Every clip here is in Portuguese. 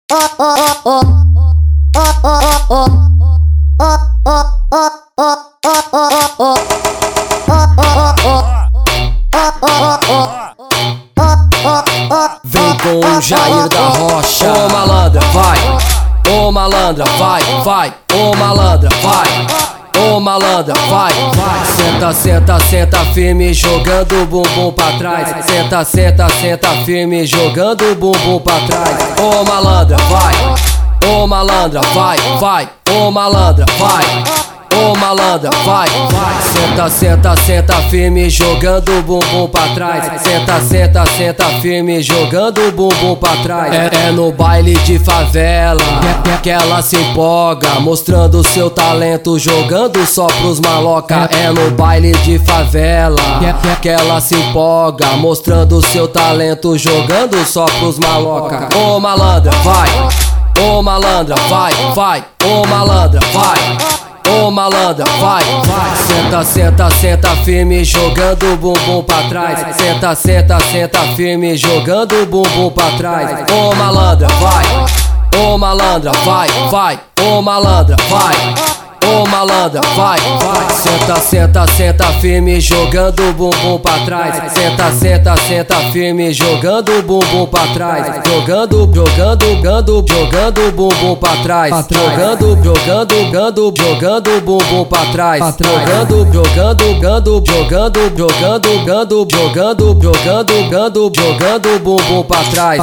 Vem com o Jair da Rocha. Ô malandra, vai. Ô malandra, vai, vai. Ô malandra, vai. Ô malandra, vai, vai. Senta, senta, senta firme, jogando o bumbum pra trás. Senta, senta, senta firme, jogando o bumbum pra trás. Ô malandra, vai. Ô malandra, vai, vai. Ô malandra, vai. Ô malandra, vai, vai. Senta, senta, senta firme, jogando o bumbum pra trás. Senta, senta, senta firme, jogando o bumbum pra trás. É no baile de favela que ela se empolga, mostrando seu talento, jogando só pros maloca. É no baile de favela que ela se empolga, mostrando seu talento, jogando só pros maloca. Ô malandra, vai. Ô malandra, vai, vai. Ô malandra, vai. Ô malandra, vai, vai. Senta, senta, senta firme, jogando o bumbum pra trás. Senta, senta, senta firme, jogando o bumbum pra trás. Ô malandra, vai. Ô malandra, vai, vai. Ô malandra, vai. Ô malandra, vai, vai. Senta, senta, senta firme, jogando o bumbum pra trás. Senta, senta, senta firme, jogando o bumbum pra trás. Jogando, jogando, jogando, jogando o bumbum pra trás. Jogando, jogando, jogando, jogando o bumbum pra trás. Jogando, jogando, jogando, jogando, jogando, jogando, jogando, jogando, jogando, jogando o bumbum pra trás.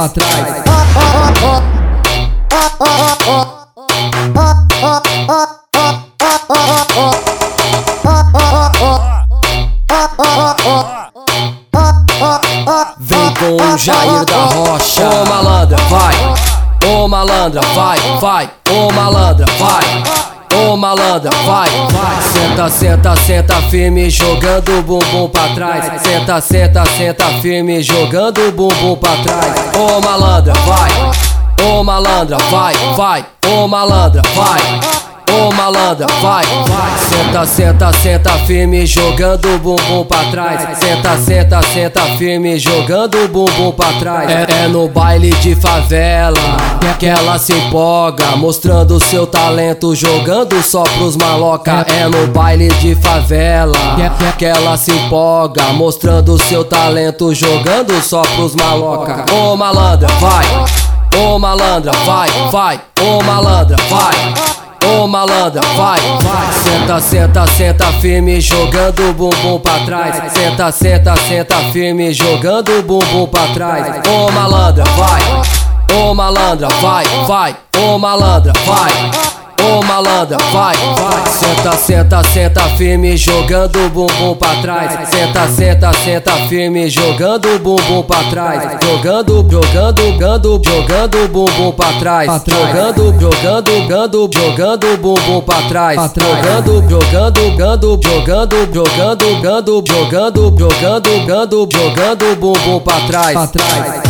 Vem com o Jair da Rocha. Ô malandra, vai. Ô malandra, vai, vai. Ô malandra, vai. Ô malandra, vai, vai. Senta, senta, senta firme, jogando o bumbum pra trás. Senta, senta, senta firme, jogando o bumbum pra trás. Ô malandra, vai. Ô malandra, vai, vai. Ô malandra, vai. Ô malandra, vai, vai. Senta, senta, senta firme, jogando o bumbum pra trás. Senta, senta, senta firme, jogando o bumbum pra trás. É no baile de favela que ela se empolga, mostrando seu talento, jogando só pros maloca. É no baile de favela que ela se empolga, mostrando seu talento, jogando só pros maloca. Ô malandra, vai. Ô malandra, vai, vai. Ô malandra, vai. Ô malandra, vai, vai. Senta, senta, senta firme, jogando o bumbum pra trás. Senta, senta, senta firme, jogando o bumbum pra trás. Ô malandra, vai. Ô malandra, vai, vai. Ô malandra, vai. Ô malandra, vai, vai. Senta, senta, senta firme, jogando o bumbum pra trás. Senta, senta, senta firme, jogando o bumbum pra trás. Jogando, jogando, jogando, jogando o bumbum pra trás. Jogando, jogando, jogando, jogando o bumbum pra trás. Jogando, jogando, jogando, jogando, jogando, jogando, jogando, jogando, jogando, jogando o bumbum pra trás.